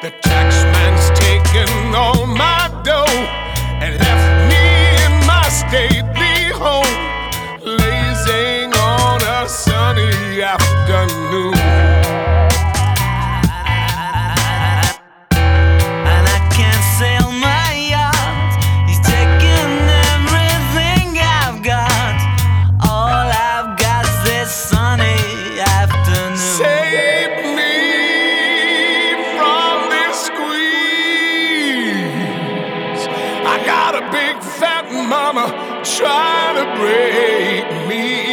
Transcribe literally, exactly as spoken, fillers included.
The taxman's taken all my dough and left me in my stately home, lazing on a sunny afternoon. And I can't sail my yacht. He's taken everything I've got. All I've got is this sunny afternoon. Save me from this squeeze. I got a big fat mama trying to break me.